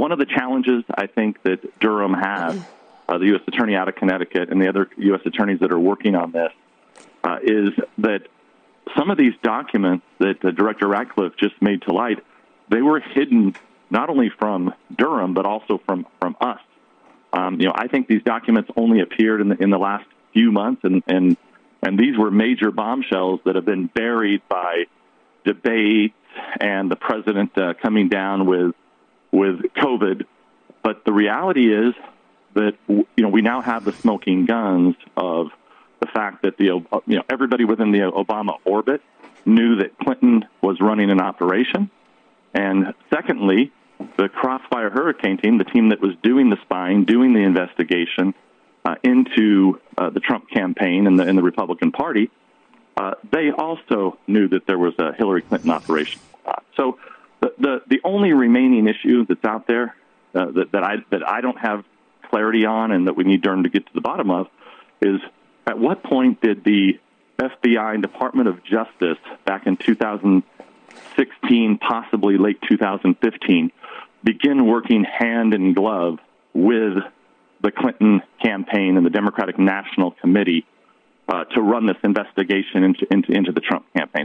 one of the challenges I think that Durham has, the U.S. Attorney out of Connecticut and the other U.S. attorneys that are working on this, is that some of these documents that Director Ratcliffe just made to light, they were hidden not only from Durham but also from us. I think these documents only appeared in the last few months, and these were major bombshells that have been buried by debate and the president coming down with COVID. But the reality is that we now have the smoking guns of the fact that everybody within the Obama orbit knew that Clinton was running an operation, and secondly, the Crossfire Hurricane team, the team that was doing the spying, doing the investigation into the Trump campaign and the Republican Party, they also knew that there was a Hillary Clinton operation. So the only remaining issue that's out there that I don't have clarity on and that we need Durham to get to the bottom of is, at what point did the FBI and Department of Justice back in 2016, possibly late 2015, begin working hand in glove with the Clinton campaign and the Democratic National Committee to run this investigation into the Trump campaign?